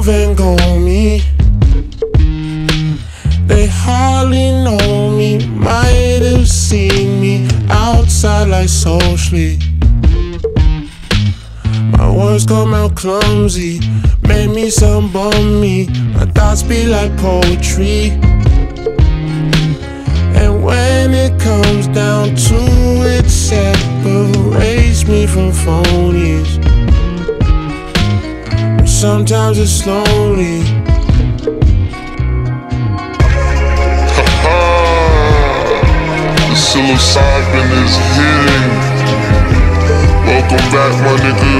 Van Gogh me. They hardly know me, might have seen me outside like socially. My words come out clumsy, made me some bummy. My thoughts be like poetry. And when it comes down to it, separates me from phonies. Sometimes it's lonely. The psilocybin is hitting. Welcome back, my nigga.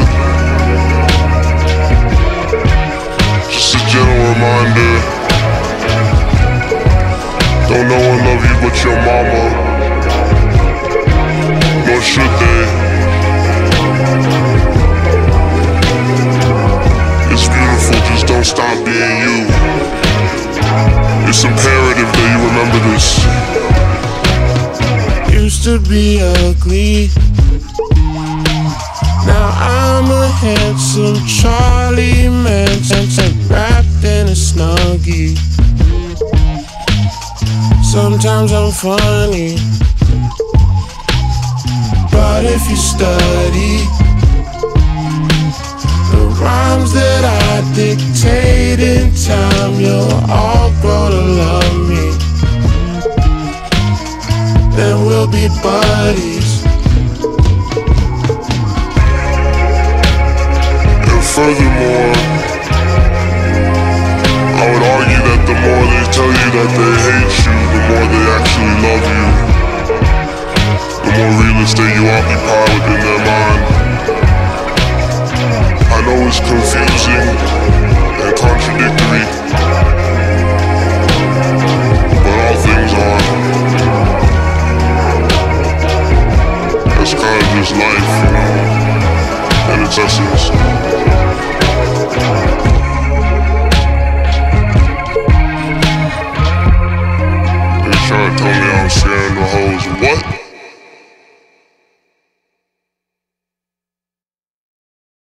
Just a gentle reminder. Don't no one love you but your mama. Nor should they. It's beautiful, just don't stop being you. It's imperative that you remember this. Used to be ugly, now I'm a handsome Charlie Manson, wrapped in a Snuggie. Sometimes I'm funny, but if you study the rhymes that I dictate in time, you'll all grow to love me. Then we'll be buddies. And furthermore, I would argue that the more they tell you that they hate you, the more they actually love you. The more real estate you occupy within their mind. I know it's confusing and contradictory,